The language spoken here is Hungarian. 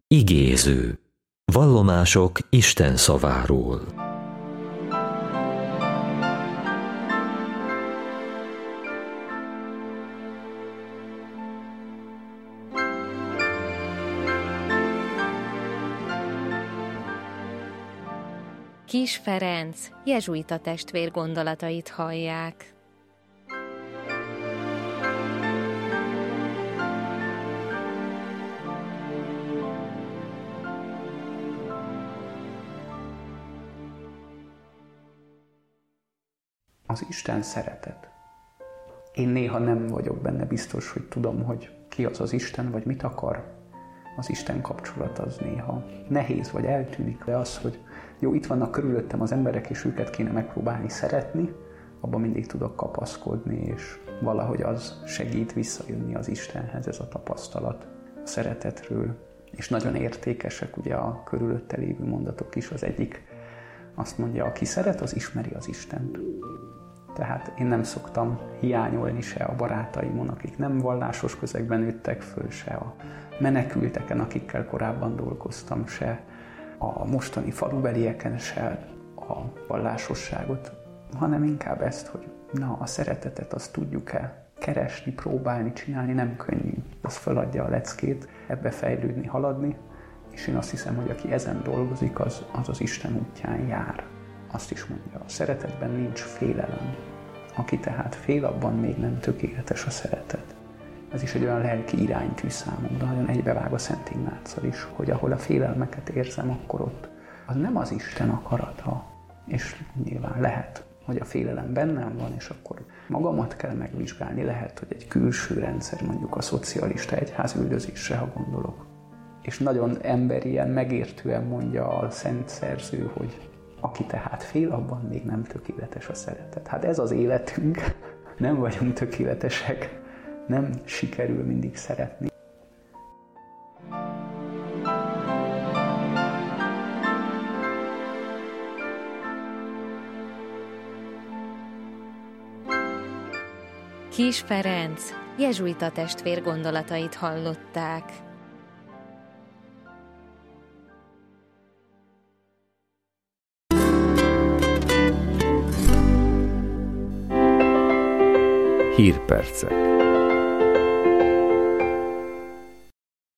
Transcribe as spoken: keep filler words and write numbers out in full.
Igéző. Vallomások Isten szaváról. Kiss Ferenc jezsuita testvér gondolatait hallják. Az Isten szeretet. Én néha nem vagyok benne biztos, hogy tudom, hogy ki az az Isten, vagy mit akar. Az Isten kapcsolat az néha nehéz, vagy eltűnik, de az, hogy jó, itt vannak körülöttem az emberek, és őket kéne megpróbálni szeretni, abban mindig tudok kapaszkodni, és valahogy az segít visszajönni az Istenhez, ez a tapasztalat a szeretetről. És nagyon értékesek ugye a körülötte lévő mondatok is. Az egyik azt mondja, aki szeret, az ismeri az Istent. Tehát én nem szoktam hiányolni se a barátaimon, akik nem vallásos közegben nőttek föl, se a menekülteken, akikkel korábban dolgoztam, se a mostani falubelieken, se a vallásosságot, hanem inkább ezt, hogy na, a szeretetet azt tudjuk-e keresni, próbálni, csinálni, nem könnyű. Az feladja a leckét, ebbe fejlődni, haladni, és én azt hiszem, hogy aki ezen dolgozik, az az, az Isten útján jár. Azt is mondja, a szeretetben nincs félelem. Aki tehát fél, abban még nem tökéletes a szeretet. Ez is egy olyan lelki iránytű számomra, nagyon egybevág a Szent Ignáccal is, hogy ahol a félelmeket érzem, akkor ott az nem az Isten akarata. És nyilván lehet, hogy a félelem bennem van, és akkor magamat kell megvizsgálni. Lehet, hogy egy külső rendszer, mondjuk a szocialista egyház üldözésre, ha gondolok. És nagyon emberien, megértően mondja a szent szerző, hogy aki tehát fél, abban még nem tökéletes a szeretet. Hát ez az életünk, nem vagyunk tökéletesek, nem sikerül mindig szeretni. Kiss Ferenc jezsuita testvér gondolatait hallották. Hírpercek.